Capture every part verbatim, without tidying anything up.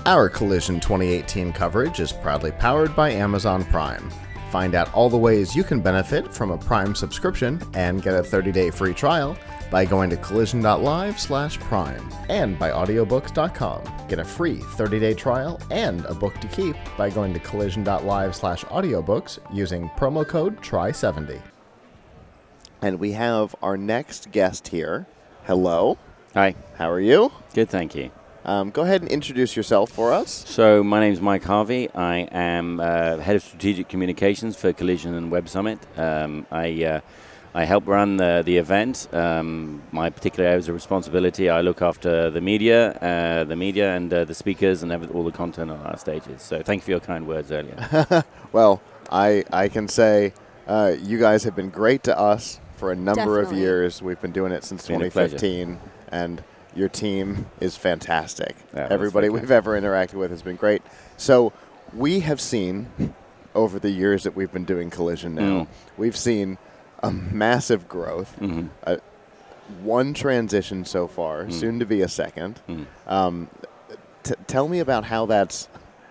Our Collision twenty eighteen coverage is proudly powered by Amazon Prime. Find out all the ways you can benefit from a Prime subscription and get a thirty-day free trial by going to collision.live slash prime and by audiobooks dot com. Get a free thirty-day trial and a book to keep by going to collision.live slash audiobooks using promo code try seventy. And we have our next guest here. Hello. Hi. How are you? Good, thank you. Um, go ahead and introduce yourself for us. So my name is Mike Harvey. I am uh, Head of Strategic Communications for Collision and Web Summit. Um, I uh, I help run the, the event. Um, my particular areas of responsibility, I look after the media, uh, the media and uh, the speakers and every, all the content on our stages. So thank you for your kind words earlier. Well, I, I can say uh, you guys have been great to us for a number Definitely. of years. We've been doing it since twenty fifteen, and your team is fantastic. Yeah, Everybody okay. we've ever interacted with has been great. So we have seen, over the years that we've been doing Collision now, Mm. we've seen a massive growth, Mm-hmm. uh, one transition so far, Mm. soon to be a second. Mm. Um, t- tell me about how that's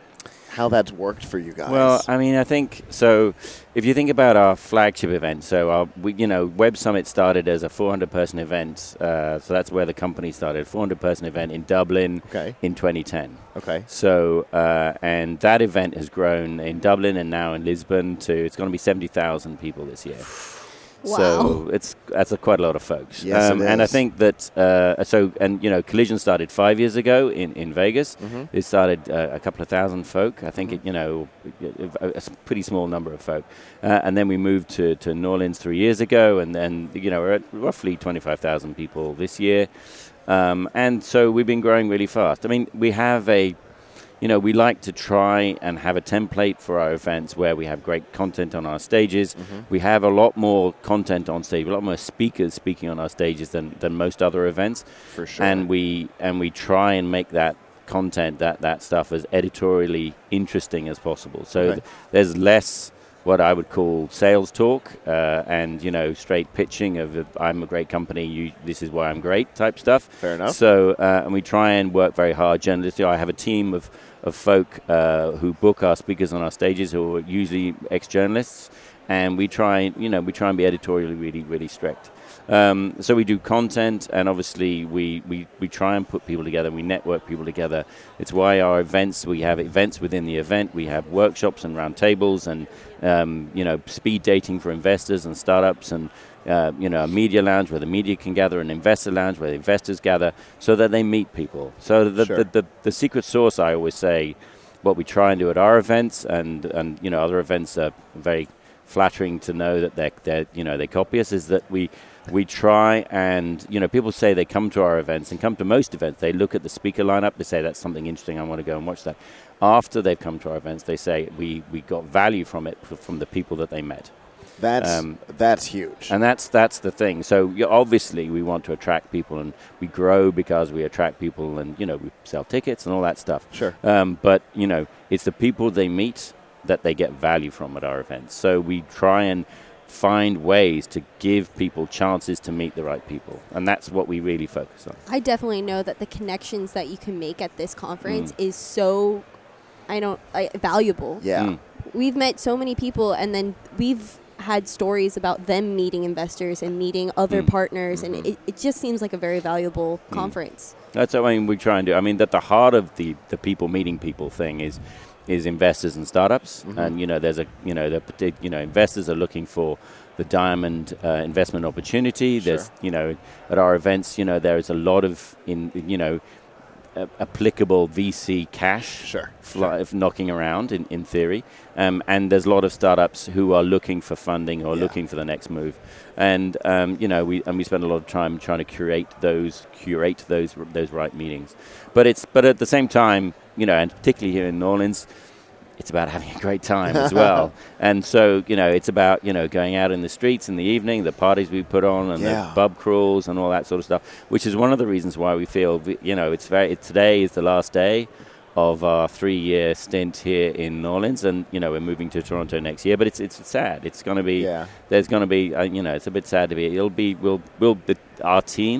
how that's worked for you guys. Well, I mean, I think, so if you think about our flagship event, so our, we, you know, Web Summit started as a four hundred person event, uh, so that's where the company started, four hundred person event in Dublin Okay. in twenty ten. Okay. So, uh, and that event has grown in Dublin and now in Lisbon to, it's going to be seventy thousand people this year. Wow. So it's that's a, quite a lot of folks. Yes, it And I is. think that, uh, so, and, you know, Collision started five years ago in, in Vegas. Mhm. It started uh, a couple of thousand folk. I think, Mhm. it, you know, a, a pretty small number of folk. Uh, and then we moved to, to New Orleans three years ago. And then, you know, we're at roughly twenty-five thousand people this year. Um, and so we've been growing really fast. I mean, we have a, you know, we like to try and have a template for our events where we have great content on our stages. Mhm. We have a lot more content on stage, a lot more speakers speaking on our stages than, than most other events. For sure. And we and we try and make that content, that, that stuff as editorially interesting as possible. So Okay. th- there's less what I would call sales talk uh, and, you know, straight pitching of uh, I'm a great company, you, this is why I'm great type stuff. Fair enough. So, uh, and we try and work very hard. Journalists, I have a team of, of folk uh, who book our speakers on our stages who are usually ex-journalists, and we try, you know, we try and be editorially really, really strict. Um, so we do content, and obviously we, we, we try and put people together, we network people together. It's why our events, we have events within the event, we have workshops and roundtables and, um, you know, speed dating for investors and startups, and, uh, you know, a media lounge where the media can gather, an investor lounge where the investors gather, so that they meet people. So the, Sure. the, the, the secret sauce, I always say, what we try and do at our events, and, and you know, other events are very flattering to know that they're, they're, you know, they copy us, is that we we try and, you know, people say they come to our events and come to most events. They look at the speaker lineup, they say that's something interesting, I want to go and watch that. After they've come to our events, they say we, we got value from it, f- from the people that they met. That's Um, that's huge. And that's that's the thing. So you obviously we want to attract people, and we grow because we attract people, and, you know, we sell tickets and all that stuff. Sure. Um, but, you know, it's the people they meet that they get value from at our events. So we try and find ways to give people chances to meet the right people. And that's what we really focus on. I definitely know that the connections that you can make at this conference Mm. is so, I don't, uh, valuable. Yeah. Mm. We've met so many people, and then we've had stories about them meeting investors and meeting other Mm. partners, Mhm. and it, it just seems like a very valuable Mm. conference. That's what I mean, we try and do. I mean, that the heart of the, the people meeting people thing is is investors and startups. Mhm. And, you know, there's a, you know, the, partic- you know, investors are looking for the diamond uh, investment opportunity. Sure. There's, you know, at our events, you know, there is a lot of, in, you know, uh, applicable V C cash Sure. fly, Sure. f- knocking around in, in theory. Um, and there's a lot of startups who are looking for funding or Yeah. looking for the next move. And, um, you know, we and we spend a lot of time trying to curate those, curate those those right meetings. But it's but at the same time, you know, and particularly here in New Orleans, it's about having a great time as well. And so, you know, it's about, you know, going out in the streets in the evening, the parties we put on, and Yeah. the pub crawls and all that sort of stuff, which is one of the reasons why we feel, you know, it's very, it, today is the last day of our three-year stint here in New Orleans, and, you know, we're moving to Toronto next year, but it's it's sad. It's going to be, Yeah. there's going to be, uh, you know, it's a bit sad to be, it'll be, we'll, we'll, the, our team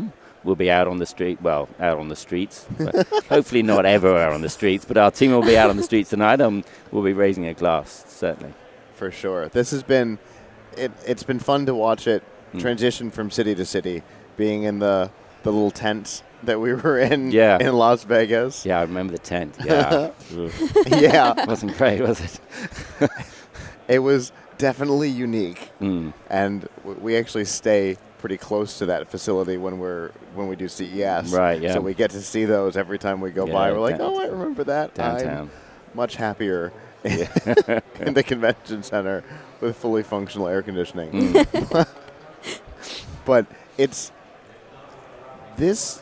will be out on the street, well, out on the streets. But hopefully not ever out on the streets, but our team will be out on the streets tonight, and we'll be raising a glass, certainly. For sure. This has been, it, it's been fun to watch it mm. transition from city to city, being in the, the little tents that we were in yeah. in Las Vegas. Yeah, I remember the tent. Yeah. yeah. It wasn't great, was it? It was definitely unique. Mm. And w- we actually stay pretty close to that facility when we're when we do C E S. Right, yeah. So we get to see those every time we go yeah, by. We're like, down- oh, I remember that. Downtown. I'm much happier Yeah. in the convention center with fully functional air conditioning. Mm. But it's this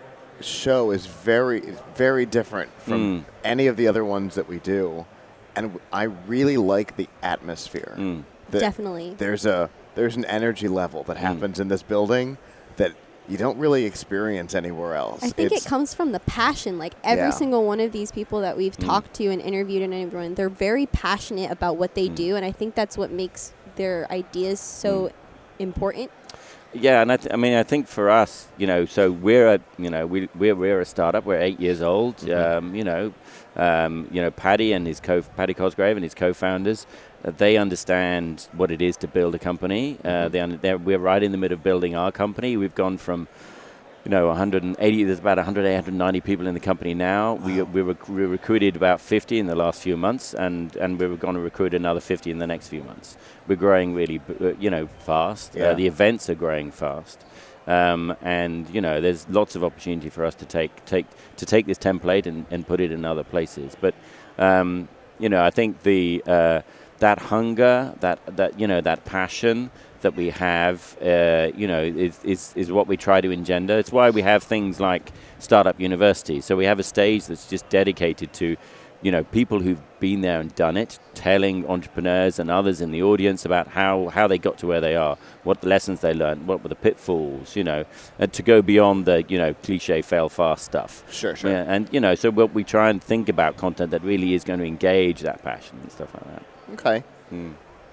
show is very very different from Mm. any of the other ones that we do, and w- I really like the atmosphere. Mm. That Definitely. There's a there's an energy level that happens in this building that you don't really experience anywhere else. I think It's- it comes from the passion. Like every Yeah. single one of these people that we've Mm. talked to and interviewed and everyone, they're very passionate about what they Mm. do, and I think that's what makes their ideas so important. Yeah, and I, th- I mean, I think for us, you know, so we're a, you know, we we're we're a startup. We're eight years old. Mhm. Um, you know, um, you know, Paddy and his co Paddy Cosgrave and his co-founders, uh, they understand what it is to build a company. Uh, Mhm. they under, they're, we're right in the middle of building our company. We've gone from, you know, one hundred eighty. There's about one hundred, one hundred ninety people in the company now. We we, rec- we recruited about fifty in the last few months, and and we're going to recruit another fifty in the next few months. We're growing really, b- uh, you know, fast. Yeah. Uh, the events are growing fast, um, and you know, there's lots of opportunity for us to take take to take this template and, and put it in other places. But um, you know, I think the uh, that hunger, that that you know, that passion that we have, uh, you know, is, is is what we try to engender. It's why we have things like Startup University. So we have a stage that's just dedicated to, you know, people who've been there and done it, telling entrepreneurs and others in the audience about how, how they got to where they are, what the lessons they learned, what were the pitfalls, you know, and to go beyond the, you know, cliche fail fast stuff. Sure, sure. Yeah, and, you know, so what we try and think about content that really is going to engage that passion and stuff like that. Okay. Mm.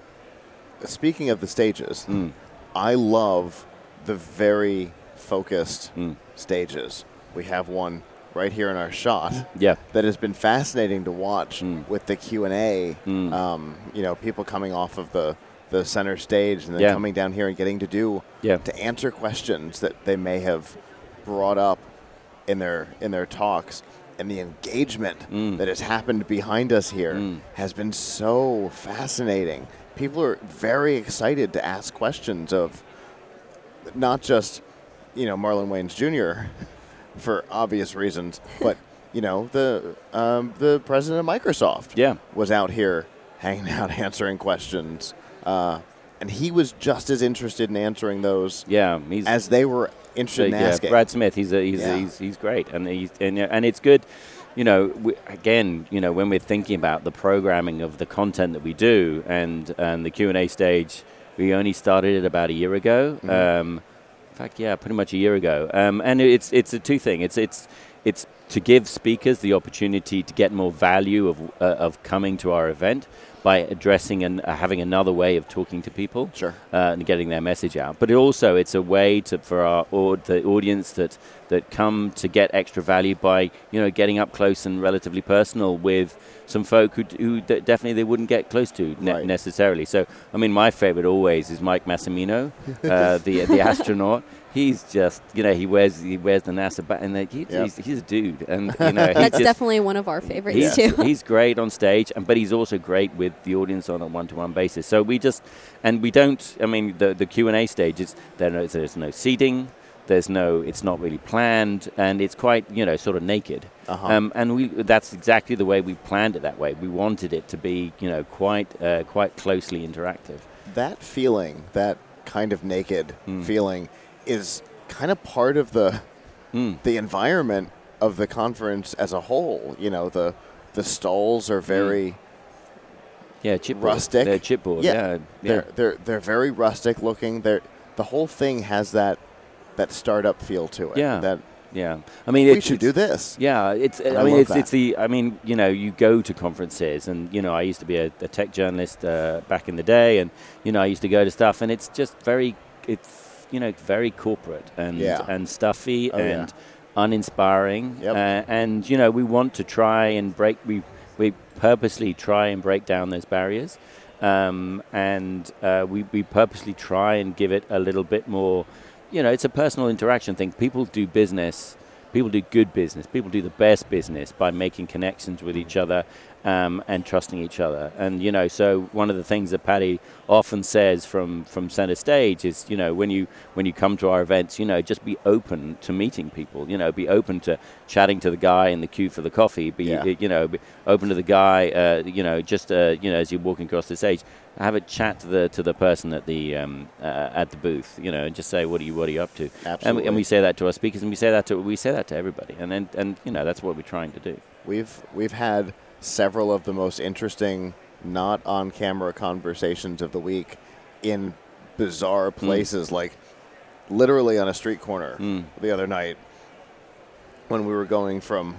Speaking of the stages, Mm. I love the very focused Mm. stages. We have one right here in our shot Yeah. that has been fascinating to watch Mm. with the Q and A. Mm. Um, you know, people coming off of the, the center stage and then Yeah. coming down here and getting to do Yeah. to answer questions that they may have brought up in their in their talks. And the engagement Mm. that has happened behind us here Mm. has been so fascinating. People are very excited to ask questions of not just, you know, Marlon Wayans Junior for obvious reasons, but, you know, the um, the president of Microsoft Yeah. was out here hanging out answering questions. Uh, and he was just as interested in answering those Yeah. He's as they were interested So, in yeah, asking. Brad Smith, he's a, he's, Yeah. a, he's he's great, and he's and, yeah, and it's good. You know, we, again, you know, when we're thinking about the programming of the content that we do, and and the Q and A stage, we only started it about a year ago. Mhm. Um, in fact, yeah, pretty much a year ago. Um, and it's it's a two thing. It's it's it's to give speakers the opportunity to get more value of uh, of coming to our event by addressing and uh, having another way of talking to people, Sure. uh, and getting their message out. But it also, it's a way to for our or the audience that that come to get extra value by, you know, getting up close and relatively personal with some folk who, d- who d- definitely they wouldn't get close to ne- Right. necessarily. So, I mean, my favorite always is Mike Massimino, uh, the the astronaut. He's just, you know, he wears he wears the NASA bat, and like, he, Yep. he's, he's a dude, and you know, he That's just, definitely one of our favorites He's, too. he's great on stage, and but he's also great with the audience on a one-to-one basis. So we just, and we don't. I mean, the the Q and A stages, there no, there's no seating, there's no, it's not really planned, and it's quite, you know, sort of naked. Uh-huh. Um, and we that's exactly the way we planned it that way. We wanted it to be, you know, quite uh, quite closely interactive. That feeling, that kind of naked Mm. feeling, is kind of part of the Mm. the environment of the conference as a whole. You know, the the stalls are very Yeah, chipboard. Rustic. They're chipboard. Yeah. Yeah, yeah. they're they're they're very rustic looking. They're the whole thing has that that startup feel to it. Yeah. That yeah. I mean, we it's, should do this. Yeah, it's. And I, I mean, love it's that. it's the. I mean, you know, you go to conferences, and you know, I used to be a, a tech journalist uh, back in the day, and you know, I used to go to stuff, and it's just very. It's you know, very corporate and Yeah. and stuffy Oh, and yeah. uninspiring. Yep. Uh, and you know, we want to try and break. We we purposely try and break down those barriers, um, and uh, we we purposely try and give it a little bit more. You know, it's a personal interaction thing. People do business. People do good business. People do the best business by making connections with each other um, and trusting each other. And, you know, so one of the things that Paddy often says from, from center stage is, you know, when you when you come to our events, you know, just be open to meeting people. You know, be open to chatting to the guy in the queue for the coffee. Be, Yeah. you know, be open to the guy, uh, you know, just, uh, you know, as you're walking across the stage, have a chat to the to the person at the um, uh, at the booth, you know, and just say, what are you what are you up to? Absolutely. And we, and we say that to our speakers, and we say that to we say that to everybody, and and, and you know, that's what we're trying to do. We've we've had several of the most interesting, not on camera conversations of the week in bizarre places, like literally on a street corner Mm. the other night when we were going from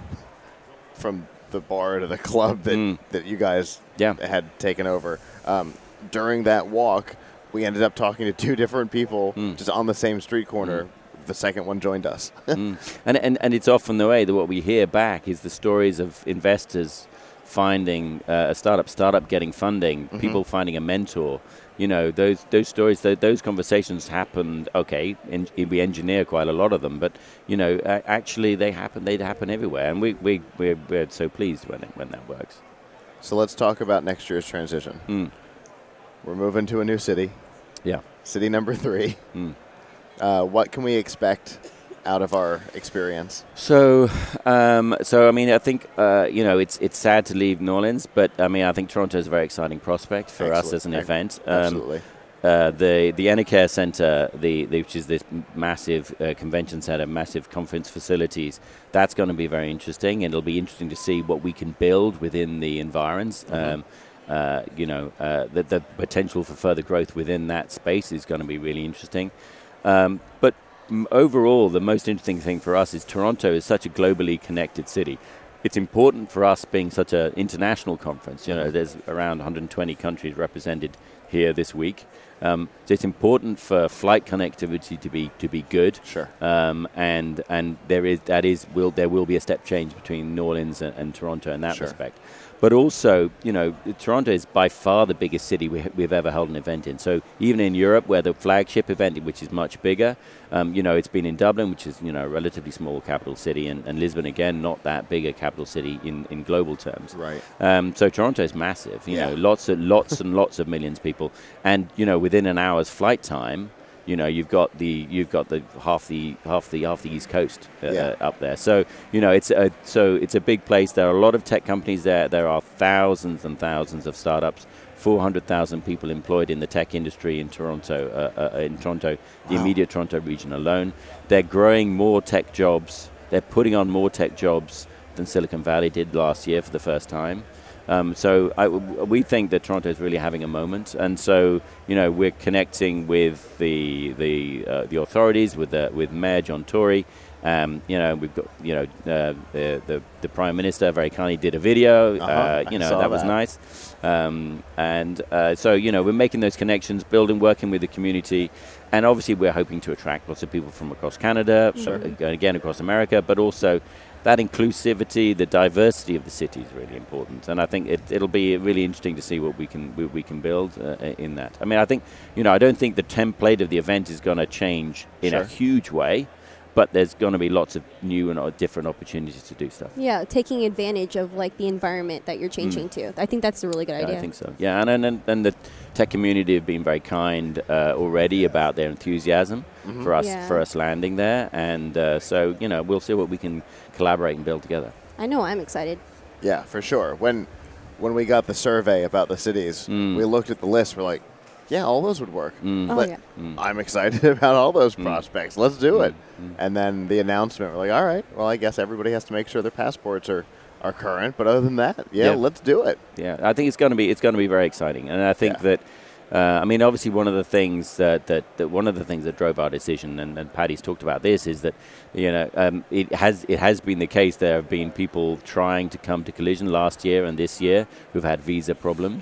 from the bar to the club that Mm. that you guys Yeah. had taken over. Um, during that walk, we ended up talking to two different people Mm. just on the same street corner. The second one joined us. Mm. And, and and it's often the way that what we hear back is the stories of investors finding uh, a startup, startup getting funding, Mm-hmm. people finding a mentor. You know, those those stories, those, those conversations happened. Okay, en- we engineer quite a lot of them, but you know, uh, actually they happen. They happen everywhere, and we we we're, we're so pleased when it, when that works. So let's talk about next year's transition. Mm. We're moving to a new city, Yeah. city number three. Mm. Uh, what can we expect out of our experience? So, um, so I mean, I think uh, you know it's it's sad to leave New Orleans, but I mean, I think Toronto is a very exciting prospect for us Excellent. as an Ac- event. Um, Absolutely. Uh, the the Enercare Center, the, the which is this m- massive uh, convention center, massive conference facilities, that's going to be very interesting, and it'll be interesting to see what we can build within the environs. Mm-hmm. Um, uh, you know, uh, the, the potential for further growth within that space is going to be really interesting. Um, but m- overall, the most interesting thing for us is Toronto is such a globally connected city. It's important for us being such an international conference. You know, there's around one hundred twenty countries represented here this week. Um, so it's important for flight connectivity to be to be good. Sure. Um, and and there is that is will there will be a step change between New Orleans and, and Toronto in that Sure. respect. But also, you know, Toronto is by far the biggest city we, we've ever held an event in. So even in Europe, where the flagship event, which is much bigger, um, you know, it's been in Dublin, which is, you know, a relatively small capital city, and, and Lisbon, again, not that big a capital city in, in global terms. Right. Um, so Toronto is massive, you Yeah. know, lots of lots and lots of millions of people. And, you know, within an hour's flight time, you know, you've got the you've got the half the half the half the East Coast uh, Yeah. uh, up there. So you know, it's a so it's a big place. There are a lot of tech companies there. There are thousands and thousands of startups. Four hundred thousand people employed in the tech industry in Toronto. Uh, uh, in Toronto, the Wow. immediate Toronto region alone, they're growing more tech jobs. They're putting on more tech jobs than Silicon Valley did last year for the first time. Um, so I, we think that Toronto is really having a moment, and so you know we're connecting with the the uh, the authorities, with the, with Mayor John Tory. Um, you know we've got you know uh, the, the the Prime Minister very kindly did a video. Uh-huh. Uh, I you know saw that was that. nice, um, and uh, so you know we're making those connections, building, working with the community, and obviously we're hoping to attract lots of people from across Canada, Sure. uh, again across America, but also that inclusivity, the diversity of the city is really important, and I think it, it'll be really interesting to see what we can we, we can build uh, in that. I mean, I think you know I don't think the template of the event is going to change in Sure. a huge way, but there's going to be lots of new and uh, different opportunities to do stuff. Yeah, taking advantage of like the environment that you're changing to. I think that's a really good Yeah, idea. I think so. Yeah, and and, and the tech community have been very kind uh, already about their enthusiasm Mm-hmm. for us Yeah. for us landing there, and uh, so you know we'll see what we can collaborate and build together. I know, I'm excited. Yeah, for sure. When when we got the survey about the cities, Mm. we looked at the list. We're like, yeah, all those would work. Mm. Oh, But yeah. I'm excited about all those prospects. Let's do it. Mm. And then the announcement, we're like, all right, well, I guess everybody has to make sure their passports are, are current. But other than that, yeah, Yeah. let's do it. Yeah, I think it's going to be it's going to be very exciting, and I think Yeah. that uh, I mean obviously one of the things that, that, that one of the things that drove our decision, and, and Paddy's talked about this, is that you know um, it has it has been the case there have been people trying to come to Collision last year and this year who've had visa problems.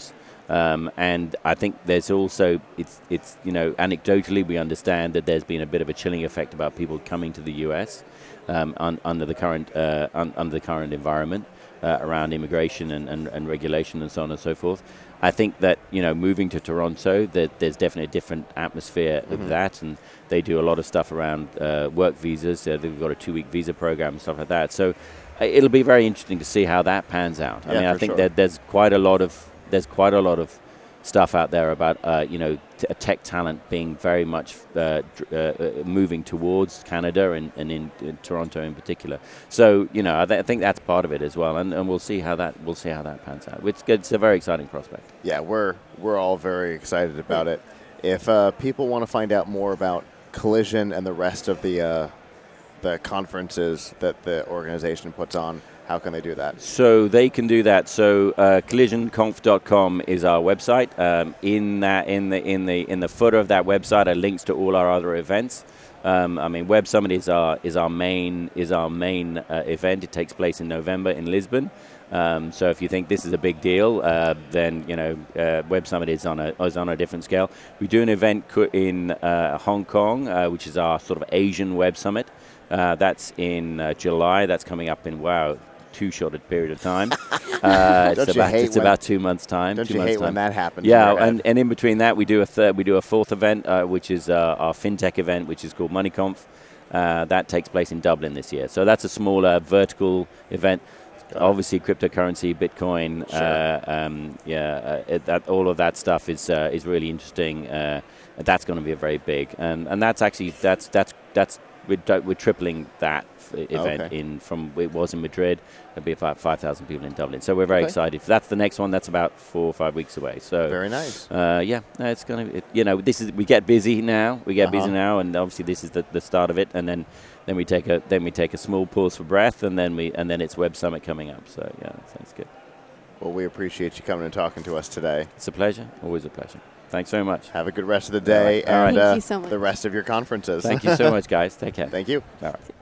Um, and I think there's also, it's, it's, you know, anecdotally we understand that there's been a bit of a chilling effect about people coming to the U S um, un, under the current uh, un, under the current environment uh, around immigration and, and, and regulation and so on and so forth. I think that, you know, moving to Toronto, that there's definitely a different atmosphere mm-hmm. of that, and they do a lot of stuff around uh, work visas. Uh, they've got a two-week visa program and stuff like that. So uh, it'll be very interesting to see how that pans out. I yeah, mean, I think sure. that there's quite a lot of there's quite a lot of stuff out there about uh, you know t- tech talent being very much uh, dr- uh, moving towards Canada and, and in, in Toronto in particular. So you know I, th- I think that's part of it as well, and, and we'll see how that we'll see how that pans out. It's, it's a very exciting prospect. Yeah, we're we're all very excited about it. If uh, people want to find out more about Collision and the rest of the uh, the conferences that the organization puts on, how can they do that? So they can do that. So uh, collision conf dot com is our website. Um, in that, in the in the in the footer of that website are links to all our other events. Um, I mean, Web Summit is our is our main is our main uh, event. It takes place in November in Lisbon. Um, so if you think this is a big deal, uh, then you know uh, Web Summit is on a is on a different scale. We do an event co- in uh, Hong Kong, uh, which is our sort of Asian Web Summit. Uh, that's in uh, July. That's coming up in wow. too short a period of time. Uh, it's about, it's about two months' time. Don't two you months hate time. when that happens? Yeah, and, and in between that, we do a third, we do a fourth event, uh, which is uh, our fintech event, which is called MoneyConf. Uh, that takes place in Dublin this year. So that's a smaller vertical event. Obviously, cryptocurrency, Bitcoin, sure. uh, um, yeah, uh, it, that, all of that stuff is uh, is really interesting. Uh, that's going to be a very big, and and that's actually that's that's that's we're, we're tripling that event okay. in from it was in Madrid. There'll be about five thousand people in Dublin. So we're very okay. excited. That's the next one. That's about four or five weeks away. So very nice. Uh, yeah, no, it's gonna. It, you know, this is we get busy now. We get uh-huh. busy now, and obviously this is the, the start of it. And then, then we take a then we take a small pause for breath, and then we and then it's Web Summit coming up. So yeah, that's good. Well, we appreciate you coming and talking to us today. It's a pleasure. Always a pleasure. Thanks very much. Have a good rest of the day All right. and Thank uh, you so much. the rest of your conferences. Thank you so much, guys. Take care. Thank you. All right.